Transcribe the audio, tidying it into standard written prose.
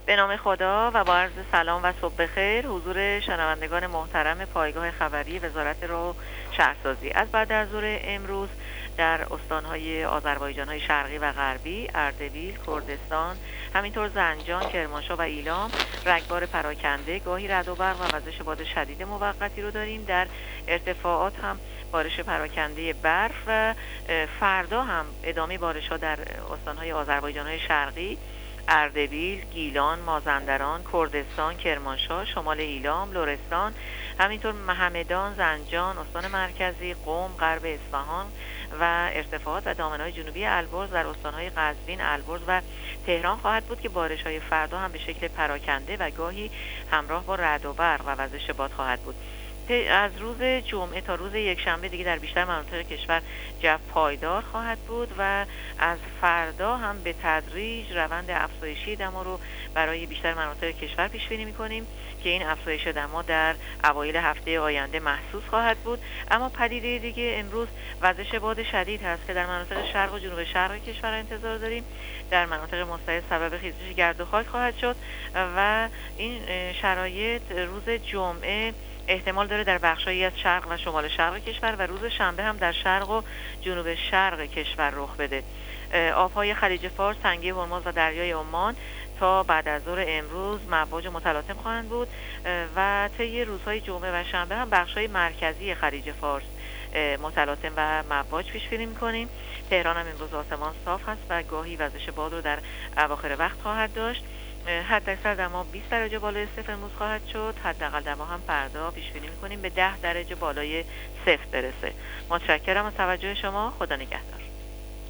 به نام خدا و با عرض سلام و صبح بخیر حضور شنوندگان محترم پایگاه خبری وزارت راه و شهرسازی. از بعد از ظهر امروز در استان‌های آذربایجان‌های شرقی و غربی، اردبیل، کردستان، همینطور زنجان، کرمانشاه و ایلام رگبار پراکنده، گاهی رعد و برق و وزش باد شدید موقتی رو داریم. در ارتفاعات هم بارش پراکنده برف و فردا هم ادامه بارش‌ها در استان‌های آذربایجان‌های شرقی، اردبیل، گیلان، مازندران، کردستان، کرمانشاه، شمال ایلام، لرستان، همینطور همدان، زنجان، استان مرکزی، قم، غرب اصفهان و ارتفاعات و دامنه‌های جنوبی البرز در استان‌های قزوین، البرز و تهران خواهد بود که بارش‌های فردا هم به شکل پراکنده و گاهی همراه با رعد و برق و وزش باد خواهد بود. از روز جمعه تا روز یکشنبه دیگه در بیشتر مناطق کشور جو پایدار خواهد بود و از فردا هم به تدریج روند افزایشی دما رو برای بیشتر مناطق کشور پیش بینی می‌کنیم که این افزایش دما در اوایل هفته آینده محسوس خواهد بود. اما پدیده دیگه امروز وزش باد شدید هست که در مناطق شرق و جنوب شرق کشور انتظار داریم. در مناطق مستعد سبب خیزش گرد و خاک خواهد شد و این شرایط روز جمعه احتمال داره در بخشایی از شرق و شمال شرق کشور و روز شنبه هم در شرق و جنوب شرق کشور رخ بده. آبهای خلیج فارس، تنگه هرمز و دریای عمان تا بعد از ظهر امروز مواج متلاطم خواهند بود و طی روزهای جمعه و شنبه هم بخشای مرکزی خلیج فارس متلاطم و مواج پیش بینی می‌کنیم. تهران هم امروز آسمان صاف هست و گاهی وزش باد رو در اواخر وقت خواهد داشت. حداکثر دما 20 درجه بالای صفر امروز خواهد شد. حداقل دما هم فردا پیش بینی می‌کنیم به 10 درجه بالای صفر برسه. متشکرم از توجه شما. خدا نگهدار.